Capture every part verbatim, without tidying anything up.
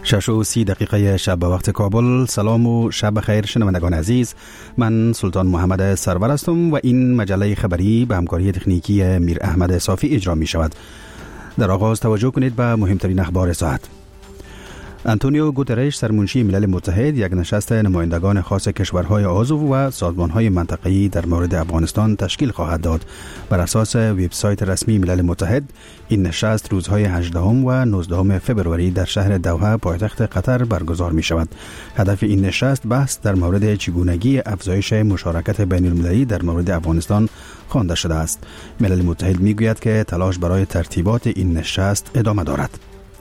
شش و سی دقیقه شب به وقت کابل. سلام و شب خیر شنوندگان عزیز، من سلطان محمد سرور هستم و این مجله خبری به همکاری تکنیکی میر احمد صافی اجرا می شود. در آغاز توجه کنید به مهمترین اخبار ساعت. انتونیو گوترش سرمنشی ملل متحد یک نشست نمایندگان خاص کشورهای عضو و سازمانهای منطقه‌ای در مورد افغانستان تشکیل خواهد داد. بر اساس وبسایت رسمی ملل متحد، این نشست روزهای هجدهم و نوزدهم فبروری در شهر دوحه پایتخت قطر برگزار می شود. هدف این نشست بحث در مورد چگونگی افزایش مشارکت بین المللی در مورد افغانستان خوانده شده است. ملل متحد می گوید که تلاش برای ترتیبات این نشست ادامه دارد.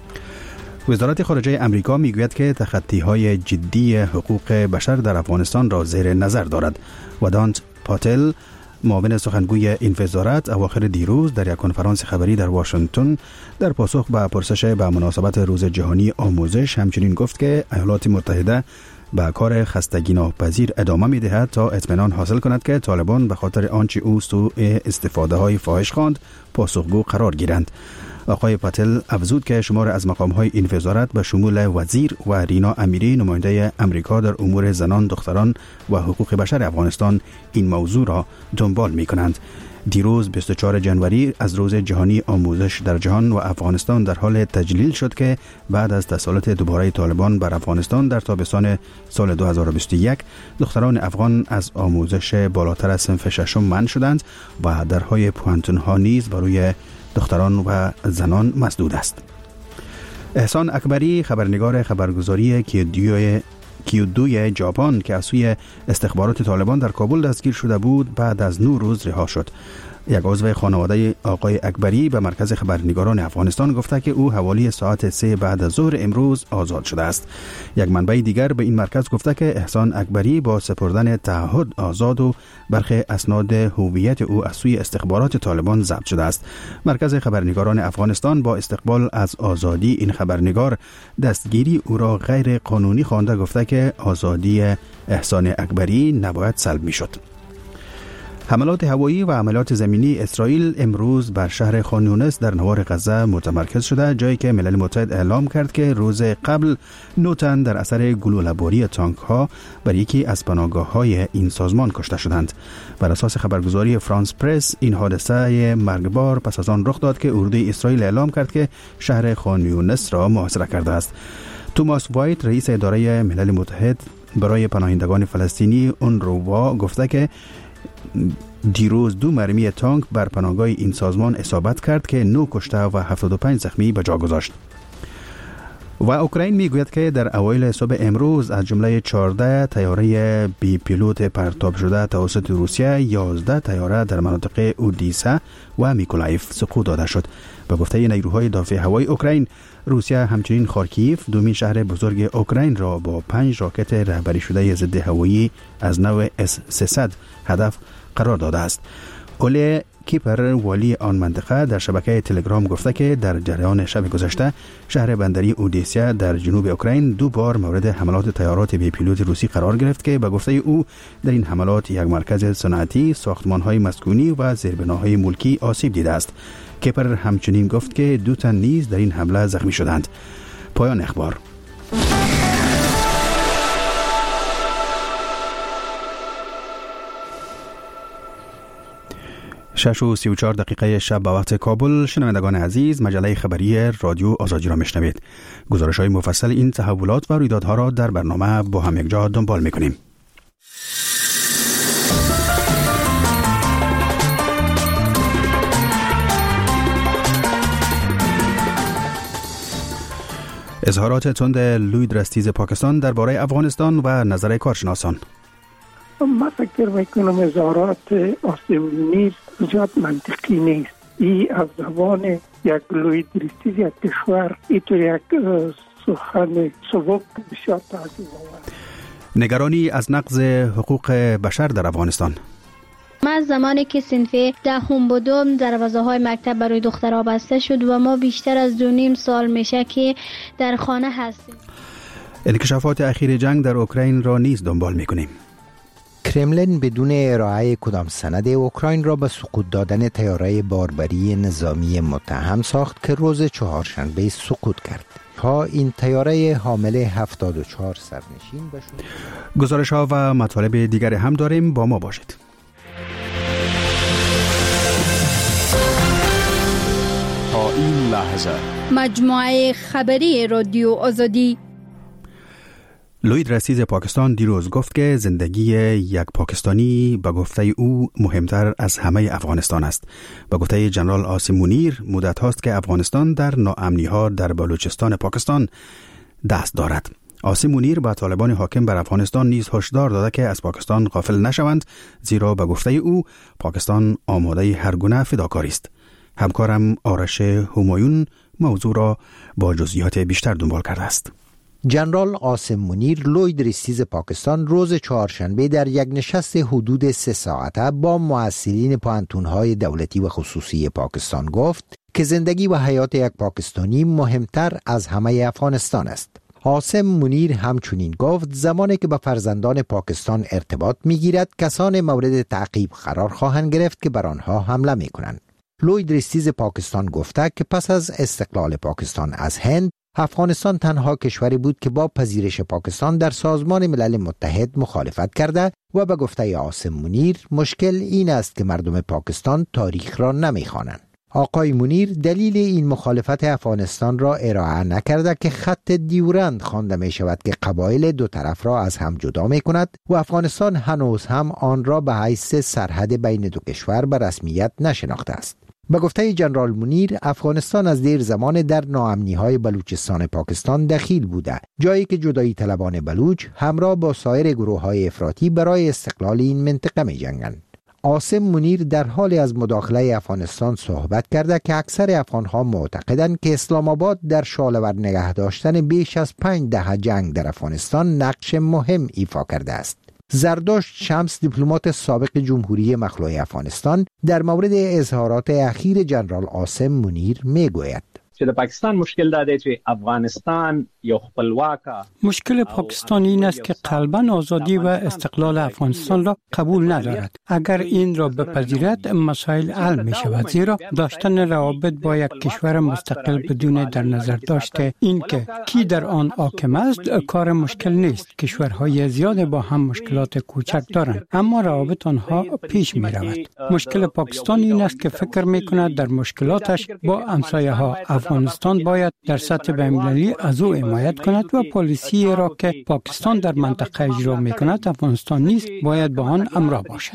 وزارت خارجه امریکا میگوید که تخطی‌های جدی حقوق بشر در افغانستان را زیر نظر دارد. ودانت پاتل، معاون سخنگوی این وزارت، اواخر دیروز در یک کنفرانس خبری در واشنگتن در پاسخ به پرسش به مناسبت روز جهانی آموزش همچنین گفت که ایالات متحده به کار خستگی ناپذیر ادامه می‌دهد تا اطمینان حاصل کند که طالبان به خاطر آنچه او سوء استفاده‌های فاحش خواند پاسخگو قرار گیرند. آقای پاتل افزود که شمار از مقام‌های این وزارت به شمول وزیر و رینا امیری، نماینده امریکا در امور زنان، دختران و حقوق بشر افغانستان، این موضوع را دنبال می‌کنند. دیروز بیست و چهارم ژانویه از روز جهانی آموزش در جهان و افغانستان در حال تجلیل شد که بعد از تسلط دوباره طالبان بر افغانستان در تابستان سال دو هزار و بیست و یک، دختران افغان از آموزش بالاتر از صنف ششم منع شدند و درهای پوانتون‌ها نیز برای دختران و زنان مسدود است. احسان اکبری، خبرنگار خبرگزاری کیودوی کیودوی ژاپن که از سوی استخبارات طالبان در کابل دستگیر شده بود، بعد از نه روز رها شد. یک عضو خانواده آقای اکبری به مرکز خبرنگاران افغانستان گفته که او حوالی ساعت سه بعد از ظهر امروز آزاد شده است. یک منبع دیگر به این مرکز گفته که احسان اکبری با سپردن تعهد آزاد و برخی اسناد هویت او از سوی استخبارات طالبان ضبط شده است. مرکز خبرنگاران افغانستان با استقبال از آزادی این خبرنگار دستگیری او را غیر قانونی خوانده، گفته که آزادی احسان اکبری نباید سلب می‌شد. حملات هوایی و عملیات زمینی اسرائیل امروز بر شهر خان یونس در نوار غزه متمرکز شده، جایی که ملل متحد اعلام کرد که روز قبل نه تن در اثر گلوله‌باری تانک ها بر یکی از پناهگاه های این سازمان کشته شدند. بر اساس خبرگزاری فرانس پرس، این حادثه مرگبار پس از آن رخ داد که اردوی اسرائیل اعلام کرد که شهر خان یونس را محاصره کرده است. توماس وایت، رئیس اداره ملل متحد برای پناهندگان فلسطینی اونروا، گفته که دیروز دو مرمی تانک بر پناهگاه این سازمان اصابت کرد که نه کشته و هفتاد و پنج زخمی به جا گذاشت. و اوکراین میگوید که در اوایل صبح امروز از جمله چهارده طیاره بی پیلوت پرتاب شده توسط روسیه، یازده طیاره در مناطق اودیسا و میکولایف سقوط داده شد. به گفته نیروهای دفاع هوایی اوکراین، روسیه همچنین خارکیف، دومین شهر بزرگ اوکراین، را با پنج راکت رهبری شده ضد هوایی از نوع اس سیصد هدف قرار داده است. اولی کیپر، والی آن منطقه، در شبکه تلگرام گفته که در جریان شب گذشته شهر بندری اودیسا در جنوب اوکراین دو بار مورد حملات طیارات بی پیلوت روسی قرار گرفت که به گفته او در این حملات یک مرکز صنعتی، ساختمان‌های مسکونی و زیربناهای ملکی آسیب دیده است. کیپر همچنین گفت که دو تن نیز در این حمله زخمی شدند. پایان اخبار. شش و سی و چهار دقیقه شب به وقت کابل. شنوندگان عزیز، مجله خبری رادیو آزادی را میشنوید. گزارش های مفصل این تحولات و رویدادها را در برنامه با هم یک جا دنبال میکنیم. اظهارات تند لوید رستیز پاکستان درباره افغانستان و نظر کارشناسان. من فکر میکنم اظهارات آسمونی زیاد منطقی نیست. ای از زبان یک لوید رستیز یک کشور اینطور یک سخن سبک بسیار تعجب آور. نگرانی از نقض حقوق بشر در افغانستان. ما زمانی که صنف دهم بودم دروازه های مکتب برای دخترها بسته شد و ما بیشتر از دو نیم سال میشه که در خانه هستیم. انکشافات اخیر جنگ در اوکراین را نیز دنبال میکنیم. کرملین بدون ارائه کدام سند اوکراین را به سقوط دادن طیاره باربری نظامی متهم ساخت که روز چهارشنبه سقوط کرد. ها این طیاره حامل هفتاد و چهار سرنشین به شمار. گزارش ها و مطالب دیگر هم داریم، با ما باشید. تا این لحظه مجموعه خبری رادیو آزادی. لوید رئیس پاکستان دیروز گفت که زندگی یک پاکستانی به گفته او مهمتر از همه افغانستان است. به گفته جنرال عاصم منیر، مدت هاست که افغانستان در ناامنی ها در بلوچستان پاکستان دست دارد. عاصم منیر به طالبان حاکم بر افغانستان نیز هشدار داده که از پاکستان غافل نشوند، زیرا به گفته او پاکستان آماده هر گونه فداکاری است. همکارم آرش همایون موضوع را با جزئیات بیشتر دنبال کرده است. جنرال عاصم منیر لوید رئیس پاکستان روز چهارشنبه در یک نشست حدود سه ساعته با مؤسسین پوهنتون‌های دولتی و خصوصی پاکستان گفت که زندگی و حیات یک پاکستانی مهمتر از همه افغانستان است. عاصم منیر همچنین گفت زمانی که به فرزندان پاکستان ارتباط می‌گیرد، کسان مورد تعقیب قرار خواهند گرفت که بر آنها حمله می‌کنند. لوید رئیس پاکستان گفته که پس از استقلال پاکستان از هند، افغانستان تنها کشوری بود که با پذیرش پاکستان در سازمان ملل متحد مخالفت کرده و به گفته عاصم منیر مشکل این است که مردم پاکستان تاریخ را نمی‌خوانند. آقای منیر دلیل این مخالفت افغانستان را ارائه نکرده که خط دیورند خوانده می شود که قبایل دو طرف را از هم جدا می کند و افغانستان هنوز هم آن را به حیث سرحد بین دو کشور به رسمیت نشناخته است. به گفته جنرال منیر، افغانستان از دیر زمان در ناامنی‌های بلوچستان پاکستان دخیل بوده، جایی که جدایی طلبان بلوچ همراه با سایر گروه‌های افراطی برای استقلال این منطقه می‌جنگند. عاصم منیر در حال از مداخله افغانستان صحبت کرده که اکثر افغان‌ها معتقدند که اسلام آباد در شاله‌ور نگه داشتن بیش از پنج دهه جنگ در افغانستان نقش مهم ایفا کرده است. زردشت شمس، دیپلمات سابق جمهوری مخلوع افغانستان، در مورد اظهارات اخیر جنرال عاصم منیر میگوید چې د پاکستان مشکل دا دی چې افغانستان یو خپلواکه مشکل پاکستان این است که قلباً آزادی و استقلال افغانستان را قبول ندارد. اگر این را بپذیرد مسائل حل می شود، زیرا داشتن روابط با یک کشور مستقل بدون در نظر داشته این که کی در آن حاکم است کار مشکل نیست. کشورهای زیاد با هم مشکلات کوچک دارند، اما روابط آنها پیش می رود. مشکل پاکستان این است که فکر می کند در مشکلاتش با همسایه ها افغانستان باید در سطح بین‌المللی از او حمایت کند و پالیسی را که پاکستان در منطقه اجرا می‌کند افغانستان نیز باید با آن همراه باشد.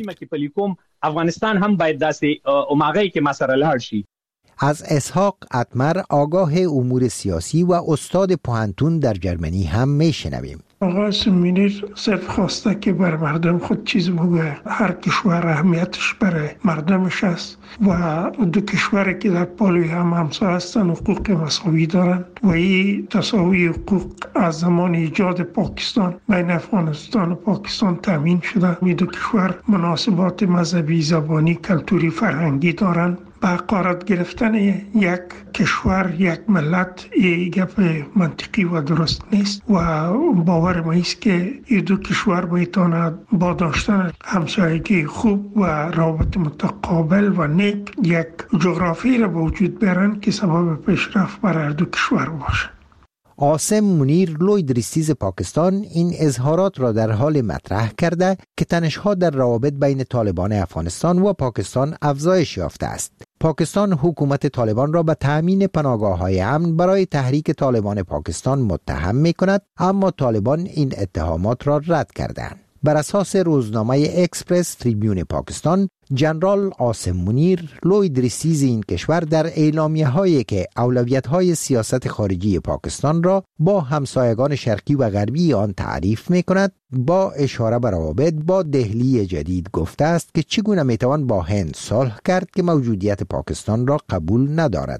افغانستان هم باید دست اوماغی که مسئله لاړ شي. از اسحاق اتمر، آگاه امور سیاسی و استاد پوهنتون در جرمنی هم میشنویم. آقای منیر صرف خواسته که بر مردم خود چیز بگه. هر کشور اهمیتش برای مردمش است و دو کشوری که در پالوی هم همسایه هستند حقوق مساوی دارند و این تساوی حقوق از زمان ایجاد پاکستان بین افغانستان و پاکستان تامین شده. این دو کشور مناسبات مذهبی، زبانی، کلتوری، فرهنگی دارند. به حقارت گرفتن یک کشور، یک ملت، این گپ منطقی و درست نیست و باور ما است که این دو کشور میتواند با داشتن همسایگی خوب و روابط متقابل و نیک یک جغرافی را به وجود بیارن که سبب پیشرفت برای هر دو کشور باشه. عاصم منیر لوید رئیس پاکستان این اظهارات را در حال مطرح کرده که تنش‌ها در روابط بین طالبان افغانستان و پاکستان افزایش یافته است. پاکستان حکومت طالبان را به تأمین پناهگاه‌های امن برای تحریک طالبان پاکستان متهم می‌کند، اما طالبان این اتهامات را رد کردند. بر اساس روزنامه اکسپرس تریبیون پاکستان، جنرال عاصم منیر لوید رئیس این کشور در اعلامیه‌هایی که اولویت‌های سیاست خارجی پاکستان را با همسایگان شرقی و غربی آن تعریف می‌کند، با اشاره به روابط با دهلی جدید گفته است که چگونه می‌توان با هند صلح کرد که موجودیت پاکستان را قبول ندارد.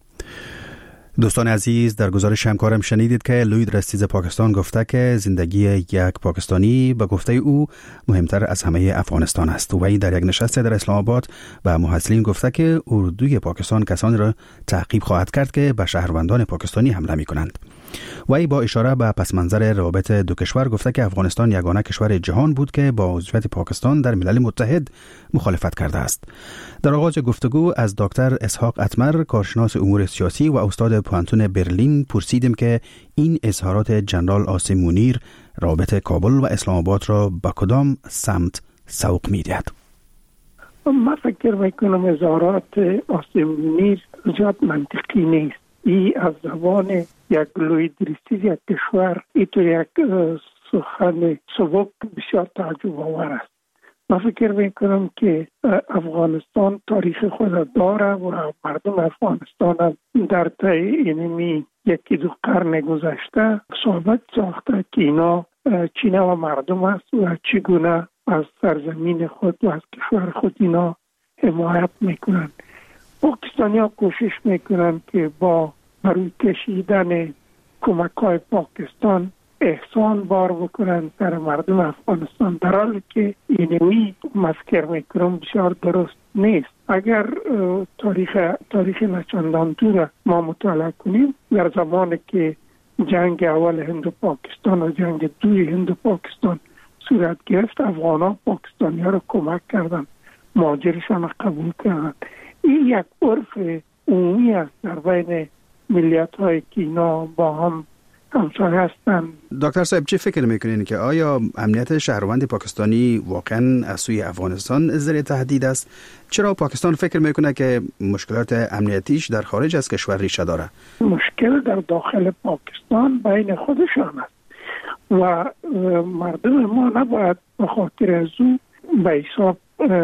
دوستان عزیز، در گزارش همکارم شنیدید که لوید رئیس پاکستان گفته که زندگی یک پاکستانی به گفته او مهمتر از همه افغانستان است. و وی در یک نشست در اسلام آباد به محصلین گفته که اردوی پاکستان کسانی را تعقیب خواهد کرد که به شهروندان پاکستانی حمله می کنند. وی با اشاره به پس منظر روابط دو کشور گفته که افغانستان یگانه کشور جهان بود که با عضویت پاکستان در ملل متحد مخالفت کرده است. در آغاز گفتگو از دکتر اسحاق اتمر، کارشناس امور سیاسی و استاد پوهنتون برلین، پرسیدیم که این اظهارات جنرال عاصم منیر روابط کابل و اسلام آباد را به کدام سمت سوق می‌دهد؟ من فکر میکنم اظهارات عاصم منیر زیاد منطقی نیست. ای از زبان یک لوی دریستیز یک کشور ای تو یک سخن سبک بسیار تعجب آور است. من فکر میکنم که افغانستان تاریخ خود داره و مردم افغانستان در طی اینمی یکی دو قرن گذشته ثابت ساخته که اینا چینه و مردم است و چگونه از سرزمین خود و از کشور خود اینا حمایت میکنن. پاکستانی ها کوشش میکنن که با بروی کشیدن کمک های پاکستان احسان بار بکنن سر مردم افغانستان، در حالی که اینوی مفکر میکنم بسیار درست نیست. اگر تاریخ تاریخ نچندان دور ما مطالعه کنیم، در زمانی که جنگ اول هند و پاکستان و جنگ دوی هند و پاکستان صورت گرفت، افغان ها پاکستانی ها را کمک کردن، مهاجرشان را قبول کردن. این یک عرف عمومی است در بین ملیت های که اینا با هم همسایه هستند. دکتر صاحب، چی فکر میکنین که آیا امنیت شهروند پاکستانی واقعا از سوی افغانستان زیر تهدید است؟ چرا پاکستان فکر میکنه که مشکلات امنیتیش در خارج از کشور ریشه داره؟ مشکل در داخل پاکستان بین خودشان است و مردم ما نباید به خاطر از او به حساب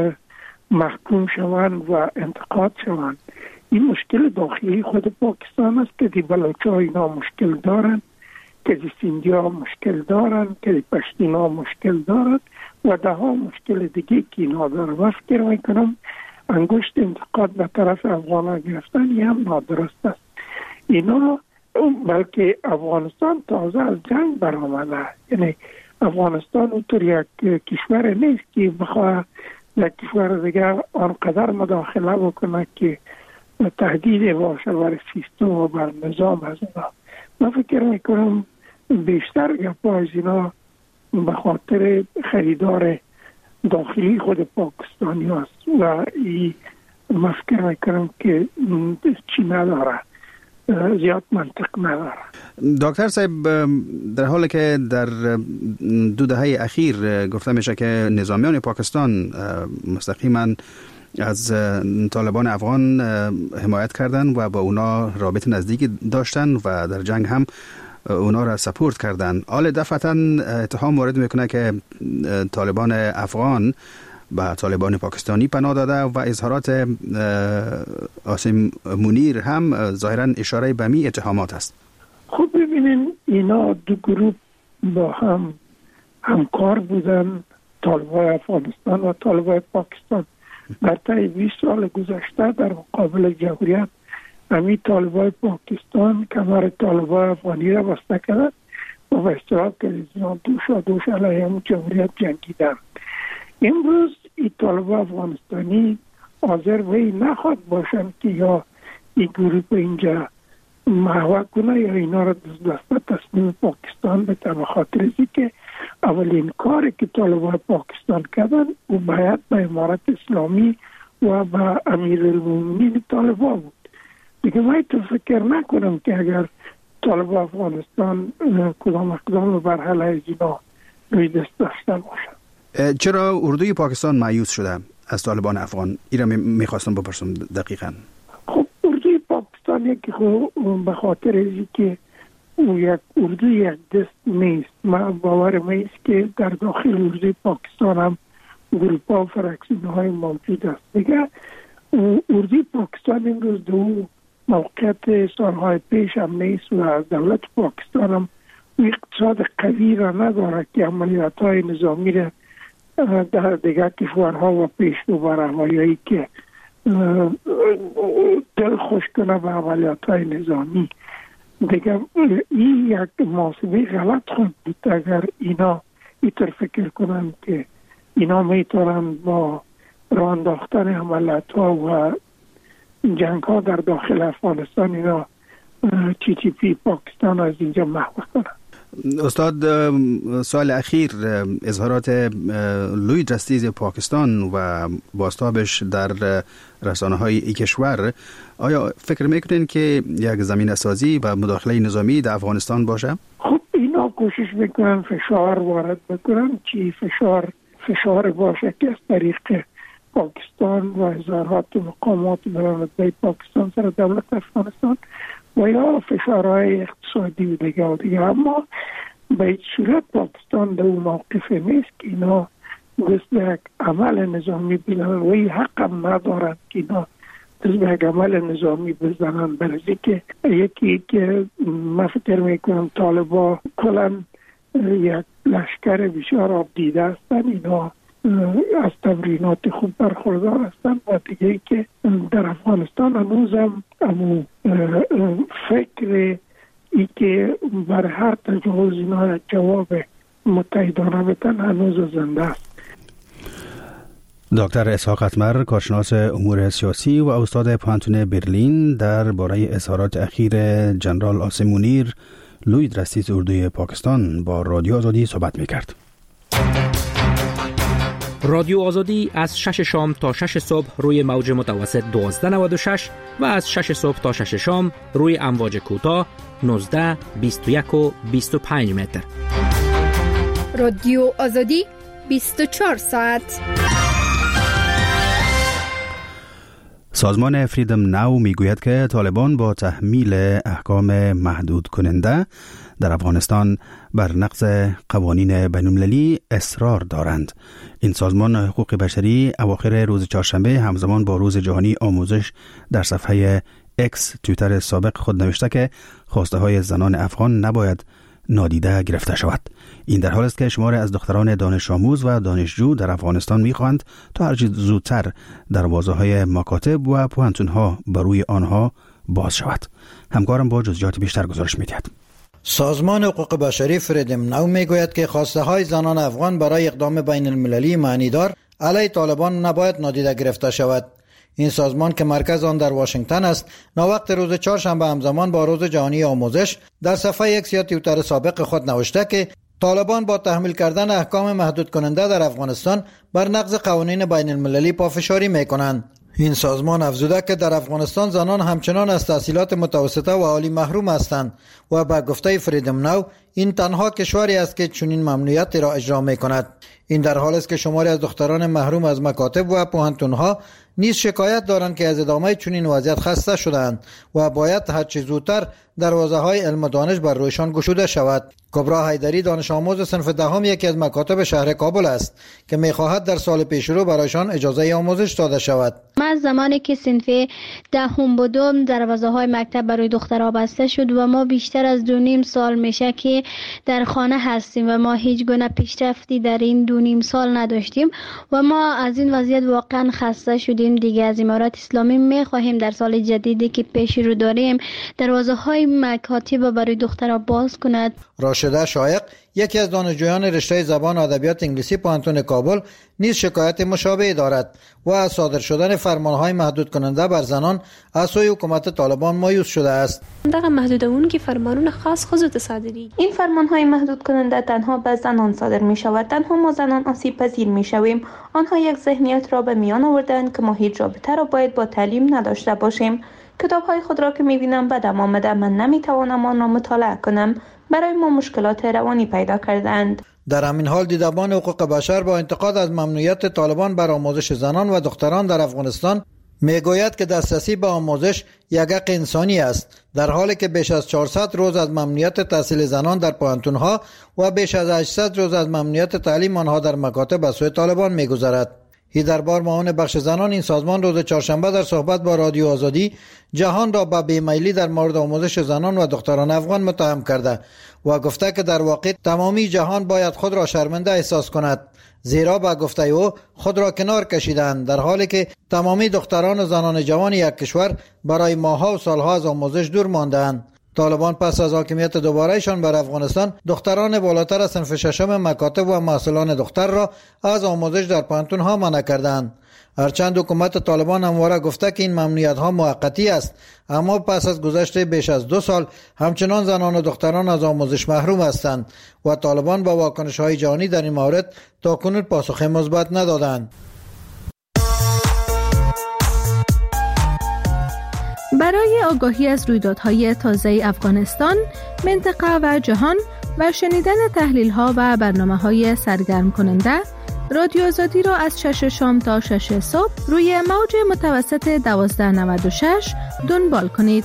محکوم شوند و انتقاد شوند. این مشکل داخلی خود پاکستان است که دی بلوچا اینا مشکل دارن، که دی سندی ها مشکل دارن، که دی پشتین ها مشکل دارن و ده ها مشکل دیگه که اینا دارن. و فکر میکنم انگشت انتقاد به طرف افغان ها گرفتن یه هم نادرست است. اینا بلکه افغانستان تازه از جنگ برآمده، یعنی افغانستان اونطور یک کشور نیست که بخواه یک کشور دیگر آنقدر مداخله بکنه که تهدید باشه بر سیستم و بر نظام از اینا. من فکر میکنم بیشتر گپا از اینا به خاطر خریدار داخلی خود پاکستانی هست و این من فکر میکنم که چی نداره، زیاد منطق نداره. دکتر صاحب، در حالی که در دو دهه اخیر گفته میشه که نظامیان پاکستان مستقیما از طالبان افغان حمایت کردن و با اونا رابط نزدیکی داشتن و در جنگ هم اونا را سپورت کردن، حال دفعتا اتهام وارد میکنه که طالبان افغان به طالبان پاکستانی پناه داده و اظهارات عاصم منیر هم ظاهرا اشاره به می اتهامات است. خب ببینین، اینا دو گروه با هم همکار بودن، طالبان افغانستان و طالبان پاکستان. در طی بیست سال گذشته در مقابل جمهوریت همین طالبان پاکستان کمر طالبان افغانی را بسته کرد و به اصطلاح کلیزیان دوش و دوش علیه همون جمهوریت جنگیدن. امروز این طالبان افغانستانی حاضر وی نخواد باشند که یا این گروه اینجا محو کنه یا اینا را دسته تصمیم پاکستان بده، به خاطر ازی که اولین کاری که طالبان پاکستان کردن و باید به امارت اسلامی و به امیرالمومنین طالبان بود. دیگه من تو فکر نکنم که اگر طالبان افغانستان کدام اقدام بر علیه اینا روی دست داشته باشند. چرا اردوی پاکستان مایوس شده از طالبان افغان؟ اینا میخواستم بپرسم دقیقاً. خب اردوی پاکستان یکی خب به خاطر ازی که او یک اردو یک دست نیست. من باورم ایست که در داخل اردوی پاکستان هم گروپ ها و فرکسیون های موجود است. دیگه اردوی پاکستان امروز دو موقعیت سالهای پیش هم نیست و از دولت پاکستان هم اقتصاد قوی را نداره که عملیات های نظامی را در دیگر کشورها و پیش رو برهایی که دل خوش کنه به عملیات های نظامی. دیگر این یک محاسبه غلط خود بود اگر اینا اینطور فکر کنن که اینا میتونن با راه انداختن عملیات ها و جنگ ها در داخل افغانستان اینا تی تی پی پاکستان از اینجا محو کنند. استاد، سال اخیر اظهارات لوید رستیز پاکستان و بازتابش در رسانه های ای کشور، آیا فکر میکنین که یک زمینه سازی و مداخله نظامی در افغانستان باشه؟ خب اینا کوشش میکنن فشار وارد بکنن که فشار فشار باشه که از طریق پاکستان و اظهارات مقامات برای پاکستان سر دولت افغانستان و یا فشارهای اقتصادی و دیگه و دیگه. اما به هیچ صورت پاکستان در اون موقف نیست که اینا دست به یک عمل نظامی بزنن و این حق هم ندارن که اینا دست به یک عمل نظامی بزنن. برای که یکی که من فکر میکنم طالبا کلن یک لشکر بسیار آب دیده هستن، اینا از تمرینات خوب برخوردار هستن و دیگه که در افغانستان هنوزم امو فکر ای که بر هر تجاوز اینا جواب متحدانه بتن هنوز زنده است. دکتر اسحاق اتمر، کارشناس امور سیاسی و استاد پانتون برلین، در باره اظهارات اخیر جنرال عاصم منیر لوید رستیز اردوی پاکستان با رادیو آزادی صحبت میکرد. رادیو آزادی از شش شام تا شش صبح روی موج متوسط دوازده نود و شش و از شش صبح تا شش شام روی امواج کوتاه نوزده، بیست و یک و بیست و پنج متر. رادیو آزادی بیست و چهار ساعت. سازمان فریدم ناو میگوید که طالبان با تحمیل احکام محدود کننده در افغانستان بر نقض قوانین بین‌المللی اصرار دارند. این سازمان حقوق بشری اواخر روز چهارشنبه همزمان با روز جهانی آموزش در صفحه اکس توییتر سابق خود نوشته که خواسته های زنان افغان نباید نادیده گرفته شود. این در حالی است که شماری از دختران دانش آموز و دانشجو در افغانستان می‌خواهند تا هرچه زودتر دروازه‌های مکاتب و پوهنتون‌ها بر روی آنها باز شود. همکارم با جزئیات بیشتر گزارش می‌دهد. سازمان حقوق بشری فریدم ناو میگوید که خواسته های زنان افغان برای اقدام بین المللی معنیدار علیه طالبان نباید نادیده گرفته شود. این سازمان که مرکز آن در واشنگتن است، ناوقت روز چهارشنبه همزمان با روز جهانی آموزش در صفحه اکس یا توییتر سابق خود نوشته که طالبان با تحمیل کردن احکام محدود کننده در افغانستان بر نقض قوانین بین المللی پافشاری میکنند. این سازمان افزوده که در افغانستان زنان همچنان از تحصیلات متوسطه و عالی محروم هستند و به گفته فریدم ناو این تنها کشوری است که چنین ممنوعیتی را اجرا میکند. این در حالی است که شماری از دختران محروم از مکاتب و پوهنتون‌ها نیز شکایت دارند که از ادامه چنین وضعیت خسته شدند و باید هر چه زودتر دروازه‌های علم و دانش بر رویشان گشوده شود. کبرا حیدری دانش آموز صنف دهم یکی از مکاتب شهر کابل است که می‌خواهد در سال پیشرو برایشان اجازه آموزش داده شود. من زمانی که صنف دهم بودم دروازه‌های مکتب برای دخترها بسته شد و ما بیشتر از دو نیم سال میشه که در خانه هستیم و ما هیچ گونه پیشرفتی در این دو نیم سال نداشتیم و ما از این وضعیت واقعا خسته شدیم. دیگه از امارات اسلامی می‌خواهیم در سال جدیدی که پیش رو داریم دروازه‌های مکاتب برای دخترها باز کند. راشده شایق یکی از دانشجویان رشته زبان و ادبیات انگلیسی پوهنتون کابل نیز شکایت مشابهی دارد و از صادر شدن فرمانهای محدود کننده بر زنان از سوی حکومت طالبان مایوس شده است. دغه محدودون که فرمانون خاص خود صادری این فرمانهای محدود کننده تنها به زنان صادر می شود. تنها ما زنان آسیب پذیر می شویم. آنها یک ذهنیت را به میان آوردند که ما هیچ رابطه را باید با تعلیم نداشته باشیم. کتاب‌های خود را که می‌بینم بدم آمده، من نمی‌توانم آن را مطالعه کنم. برای ما مشکلات روانی پیدا کردند. در همین حال دیدبان حقوق بشر با انتقاد از ممنوعیت طالبان بر آموزش زنان و دختران در افغانستان میگوید که دسترسی به آموزش یک حق انسانی است، در حالی که بیش از چهارصد روز از ممنوعیت تحصیل زنان در پوهنتون‌ها و بیش از هشتصد روز از ممنوعیت تعلیم آنها در مکاتب از سوی طالبان می‌گذرد. هیدربار معاون بخش زنان این سازمان روز چهارشنبه در صحبت با رادیو آزادی جهان را به بیمیلی در مورد آموزش زنان و دختران افغان متهم کرده و گفته که در واقع تمامی جهان باید خود را شرمنده احساس کند، زیرا به گفته او خود را کنار کشیدند، در حالی که تمامی دختران و زنان جوان یک کشور برای ماه‌ها و سالها از آموزش دور مانده‌اند. طالبان پس از حاکمیت دوبارهشان بر افغانستان دختران بالاتر از صنف ششم مکاتب و محصلان دختر را از آموزش در پوهنتون‌ها منع کردند. هرچند حکومت طالبان همواره گفته که این ممنوعیت ها موقتی است، اما پس از گذشت بیش از دو سال همچنان زنان و دختران از آموزش محروم هستند و طالبان با واکنش های جهانی در این مورد تاکنون پاسخ مثبت ندادند. برای آگاهی از رویدادهای تازه افغانستان، منطقه و جهان و شنیدن تحلیل‌ها و برنامه‌های سرگرم کننده، رادیو آزادی را از شش شام تا شش صبح روی موج متوسط دوازده نود و شش دنبال کنید.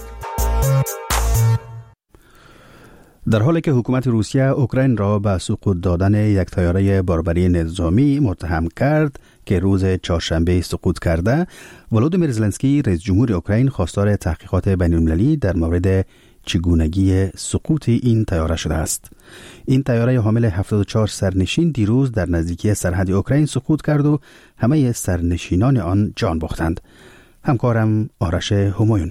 در حالی که حکومت روسیه اوکراین را به سقوط دادن یک طیاره باربری نظامی متهم کرد که روز چهارشنبه سقوط کرده، ولودیمیر زلنسکی رئیس جمهور اوکراین خواستار تحقیقات بین‌المللی در مورد چگونگی سقوط این طیاره شده است. این طیاره حامل هفتاد و چهار سرنشین دیروز در نزدیکی سرحد اوکراین سقوط کرد و همه سرنشینان آن جان باختند. همکارم آرش همایون.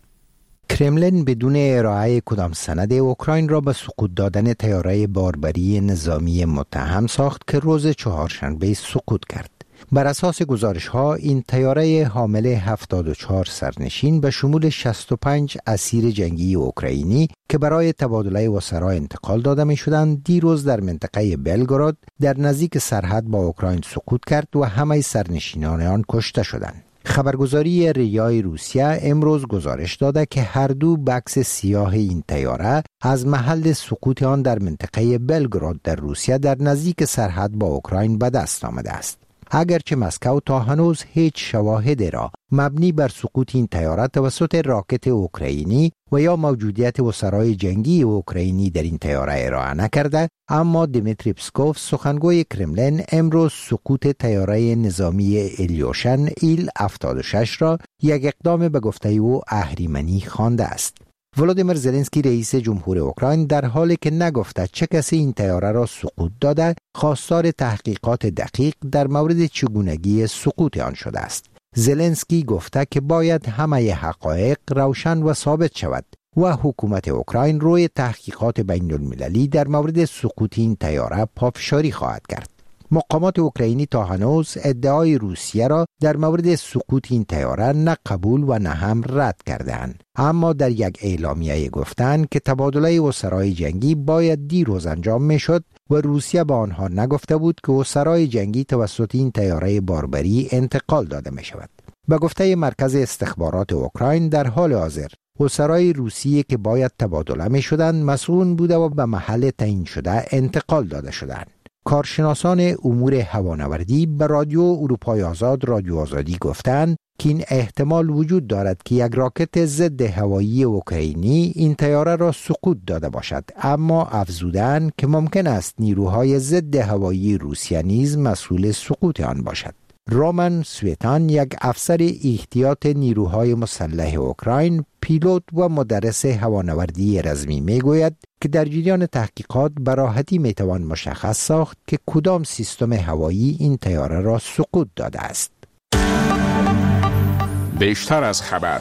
کرملین بدون ارائه کدام سند اوکراین را به سقوط دادن طیاره باربری نظامی متهم ساخت که روز چهارشنبه سقوط کرد. بر اساس گزارش ها این طیاره حامل هفتاد و چهار سرنشین به شمول شصت و پنج اسیر جنگی اوکراینی که برای تبادله وسرا انتقال داده می شدند دیروز در منطقه بلگراد در نزدیک سرحد با اوکراین سقوط کرد و همه سرنشینان آن کشته شدند. خبرگزاری ریای روسیه امروز گزارش داده که هر دو بکس سیاه این طیاره از محل سقوط آن در منطقه بلگراد در روسیه در نزدیک سرحد با اوکراین به دست آمده است. اگرچه مسکو تا هنوز هیچ شواهدی را مبنی بر سقوط این طیاره توسط راکت اوکراینی و یا موجودیت وسرای جنگی اوکراینی در این طیاره ارائه نکرده، اما دیمیتری پسکوف سخنگوی کرملین امروز سقوط طیاره نظامی الیوشن ایل هفتاد و شش را یک اقدام به گفته او اهریمنی خوانده است. ولودیمیر زلنسکی رئیس جمهور اوکراین در حالی که نگفته چه کسی این طیاره را سقوط داده، خواستار تحقیقات دقیق در مورد چگونگی سقوط آن شده است. زلنسکی گفته که باید همه حقایق روشن و ثابت شود و حکومت اوکراین روی تحقیقات بین المللی در مورد سقوط این طیاره پافشاری خواهد کرد. مقامات اوکراینی تا هنوز ادعای روسیه را در مورد سقوط این طیاره نه قبول و نه هم رد کردند، اما در یک اعلامیه گفتند که تبادله اسرای جنگی باید دیروز انجام میشد و روسیه به آنها نگفته بود که اسرای جنگی توسط این طیاره باربری انتقال داده می شود. به گفته مرکز استخبارات اوکراین در حال حاضر اسرای روسیه که باید تبادله می شدند مسئول بوده و به محل تعیین شده انتقال داده شدند. کارشناسان امور هوانوردی به رادیو اروپای آزاد رادیو آزادی گفتند که این احتمال وجود دارد که یک راکت ضد هوایی اوکراینی این طیاره را سقوط داده باشد، اما افزودند که ممکن است نیروهای ضد هوایی روسیه نیز مسئول سقوط آن باشد. رومن سویتان، یک افسر احتیاط نیروهای مسلح اوکراین، پیلوت و مدرس هوانوردی رزمی میگوید که در جریان تحقیقات به راحتی میتوان مشخص ساخت که کدام سیستم هوایی این طیاره را سقوط داده است. بیشتر از خبر.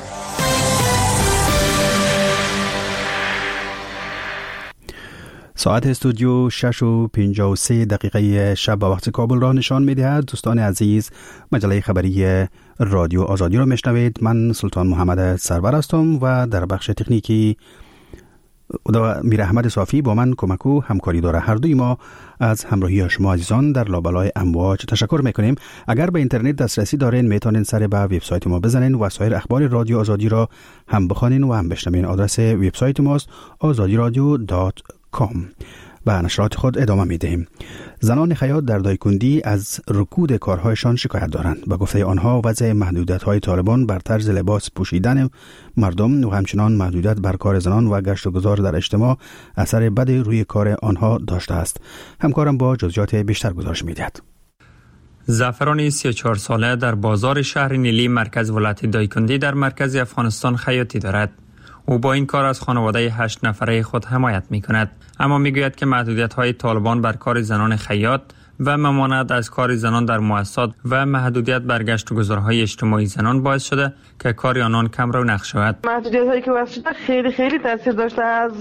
ساعت استودیو شش و پنجاه و سه دقیقه شب به وقت کابل را نشان می‌دهد. دوستان عزیز، مجله خبری رادیو آزادی را میشنوید. من سلطان محمد سرور هستم و در بخش تکنیکی میر احمد صافی با من کمک و همکاری داره. هر دوی ما از همراهی شما عزیزان در لابلای امواج تشکر میکنیم. اگر به اینترنت دسترسی دارین میتونین سر به وبسایت ما بزنین و سایر اخبار رادیو آزادی را هم بخوانین و هم بشنوین. آدرس وبسایت ماست آزادی رادیو دات کام. به نشرات خود ادامه میدهیم. زنان خیاط در دایکندی از رکود کارهایشان شکایت دارند. به گفته آنها وضع محدودیت‌های طالبان بر طرز لباس پوشیدن مردم و همچنان محدودیت بر کار زنان و گشت و گذار در اجتماع اثر بد روی کار آنها داشته است. همکارم با جزئیات بیشتر گزارش می‌دهد. زعفران سی و چهار ساله در بازار شهر نیلی مرکز ولایت دایکندی در مرکز افغانستان خیاطی دارد. او با این کار از خانواده هشت نفره خود حمایت می کند، اما می گوید که محدودیت های طالبان بر کار زنان خیاط و ممانعت از کار زنان در مؤسسات و محدودیت بر گشت و گذارهای اجتماعی زنان باعث شده که کار آنان کم رونق شود. محدودیت هایی که وضع شده خیلی خیلی تاثیر داشته. از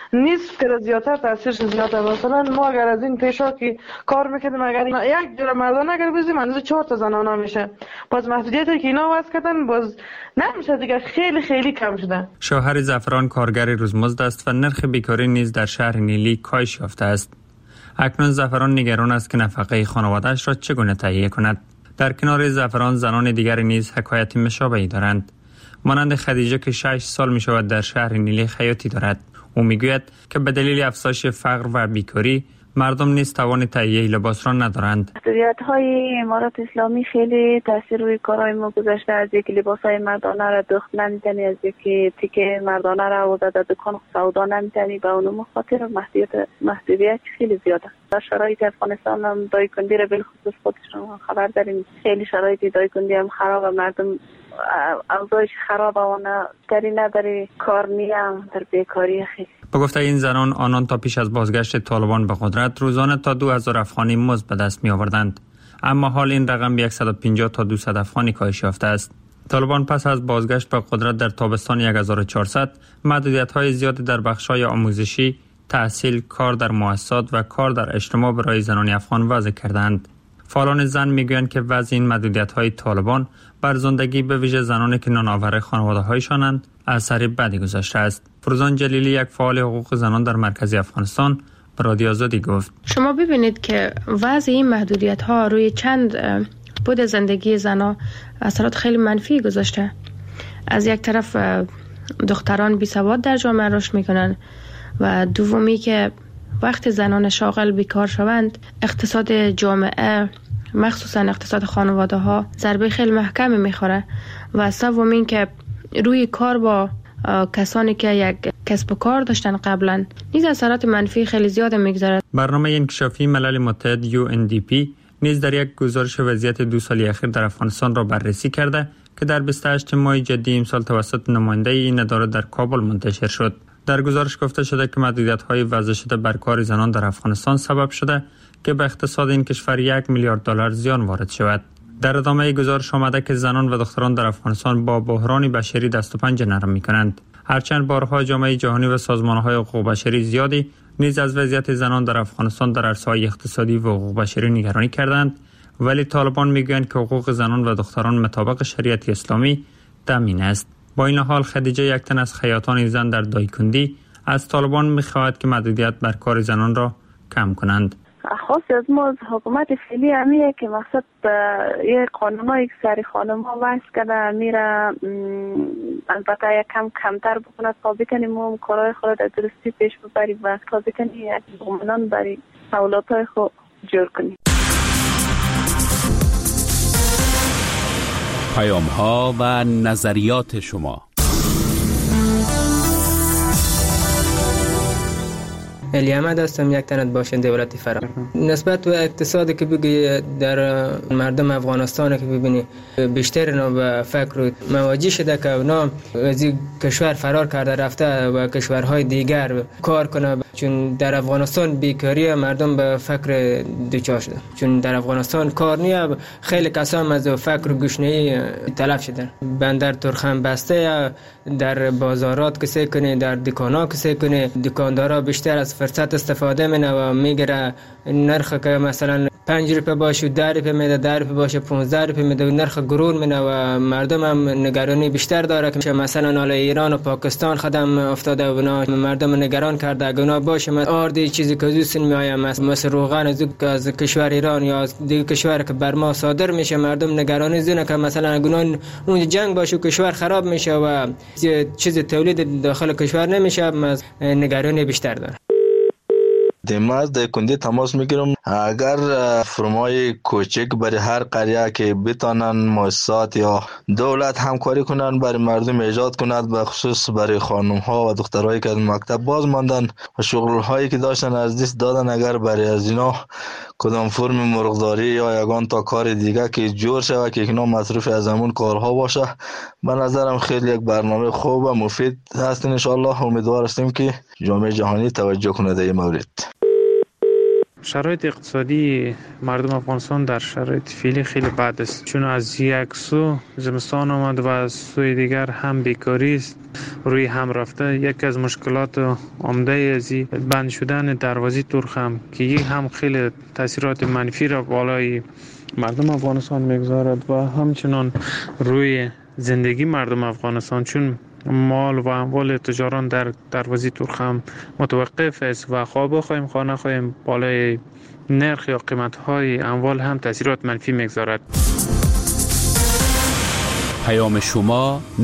نصف که زیادتر تاثیرش زیاده. مثلا ما اگر از این پیشا که کار میکردیم اگر یک جور مردان اگر بزنیم اندازه چهار تا زنانه میشه. باز محدودیتی که اینا وضع کردن باز نمیشه دیگه، خیلی خیلی کم شده. شوهر زعفران کارگر روزمزد است و نرخ بیکاری نیز در شهر نیلی کاهش یافته است. اکنون زعفران نگران است که نفقه خانواده‌اش را چگونه تهیه کند. در کنار زعفران زنان دیگر نیز حکایت مشابهی دارند. مانند خدیجه که شش سال می شود در شهر نیلی خیاطی دارد. او میگوید که به دلیل افزایش فقر و بیکاری مردم نیز توان تهیه لباس را ندارند. محدودیت‌های امارات اسلامی خیلی تاثیر روی کارهای ما گذاشته. از اینکه لباس‌های مردانه را دوخت نمی‌تونی، از اینکه تیکه مردانه را آورده در دکان سودا نمی‌تونی. به اون خاطر محدودیت محدودیت خیلی زیاده. در شرایط افغانستان هم دایکندی را بالخصوص خودشون خبر داریم. خیلی شرایط دایکندی هم خراب و مردم اوضاعش خراب و آنها کاری نداری، کار نیم، در بیکاری خیلی. به گفته این زنان، آنان تا پیش از بازگشت طالبان به قدرت روزانه تا دو هزار افغانی مزد به دست می آوردند، اما حال این رقم به صد و پنجاه تا دویست افغانی کاهش یافته است. طالبان پس از بازگشت به قدرت در تابستان هزار و چهارصد محدودیت‌های زیادی در بخش‌های آموزشی، تحصیل، کار در مؤسسات و کار در اجتماع برای زنان افغان وضع کردند. فعالان زن میگویند که وضع این محدودیت‌های طالبان بر زندگی به ویژه زنانی که نانآور خانواده‌هایشانند اثر بدی گذاشته است. فروزان جلیلی، یک فعال حقوق زنان در مرکز افغانستان، به رادیو آزادی گفت: شما ببینید که وضع این محدودیت‌ها روی چند بود زندگی زنان اثرات خیلی منفی گذاشته. از یک طرف دختران بی‌سواد در جامعه رشد می‌کنند و دومی که وقتی زنان شاغل بیکار شوند اقتصاد جامعه مخصوصا اقتصاد خانواده ها ضربه خیلی محکمی میخوره و سومین که روی کار با کسانی که یک کسب و کار داشتن قبلا نیز اثرات منفی خیلی زیاد میگذارد. برنامه انکشافی ملل متحد یو ان دی پی نیز در یک گزارش وضعیت دو سالی اخیر در افغانستان را بررسی کرده که در بیست و هشتم ماه جدی امسال توسط نماینده این اداره در کابل منتشر شد. در گزارش گفته شده که محدودیت‌های وضع شده بر کار زنان در افغانستان سبب شده که به اقتصاد این کشور یک میلیارد دلار زیان وارد شود. در ادامه گزارش آمده که زنان و دختران در افغانستان با بحران بشری دست و پنجه نرم می‌کنند. هرچند بارها جامعه جهانی و سازمان‌های حقوق بشری زیادی نیز از وضعیت زنان در افغانستان در عرصه‌های اقتصادی و حقوق بشری نگرانی کردند، ولی طالبان می‌گویند که حقوق زنان و دختران مطابق شریعت اسلامی تامین است. با این حال خدیجه، یک تن از خیاطان زن در دایکندی، از طالبان می‌خواهد که محدودیت بر کار زنان را کم کنند. خاصی از ما از حکومت فعلی همیه که مقصد یه قانونایی که سری خانم ها وضع کرده میره البته یک کم کمتر بکنه تا بکنیم ما کارهای خود در درستی پیش ببریم و تا بکنیم یک بگمانان برای اولادهای خود جور کنیم. پیام ها و نظریات شما. علی احمد هستم، یک تن باشنده ولایت فرا. نسبت به اقتصادی که بگی در مردم افغانستان که ببینی بیشتر اینا به فکر مواجه شده که اونا از کشور فرار کرده رفته و کشورهای دیگر کار کنه، چون در افغانستان بیکاری مردم به فکر دوچار شده، چون در افغانستان کار نیه. خیلی کسان از فکر گشنه‌ای تلف شدن. بندر ترخم بسته، در بازارات کسی کنه، در دکانا کسی کنه، دکاندارا بیشتر از فرصت استفاده منه و میگیره نرخ که مثلا پنج روپیه باشه ده روپیه میده، ده روپیه باشه پانزده روپیه میده، نرخ گرون منه و مردم هم نگرانی بیشتر داره که مثلا حالا ایران و پاکستان خدم افتاده و اونا مردم نگران کرده اگه اونا باشه آردی چیزی که دوستن میآید مثل روغن از کشور ایران یا از دیگه کشور که بر ما صادر میشه، مردم نگرانی زونه که مثلا اگه اون جنگ باشه و کشور خراب میشه و چیز تولید داخل کشور نمیشه، نگرانی بیشتر داره. دیماز دایکندی تماس میگیرم. اگر فرمای کوچک برای هر قریه که بتانن مؤسسات یا دولت همکاری کنن برای مردم ایجاد کند، به خصوص برای خانم ها و دخترایی که از مکتب باز ماندن و شغل هایی که داشتن از دست دادن، اگر برای از اینا کدام فرم مرغداری یا یگان تا کار دیگه که جور شود که اینا مصروف از همون کارها باشه، به نظرم خیلی یک برنامه خوب و مفید هست. ان شاء الله امیدوار هستیم که جامعه جهانی توجه کنه در این مورد. شرایط اقتصادی مردم افغانستان در شرایط فعلی خیلی بد است، چون از یک سو زمستان آمد و از سوی دیگر هم بیکاری است روی هم رفته. یکی از مشکلات عمده از بند شدن دروازه ترخ هم که یک هم خیلی تاثیرات منفی را بالای مردم افغانستان میگذارد و همچنان روی زندگی مردم افغانستان، چون مال و اموال تجاران در دروازه ترخ هم متوقف است و خواه بخواهیم خواه نخواهیم بالای نرخ یا قیمت های اموال هم تاثیرات منفی میگذارد. پیام شما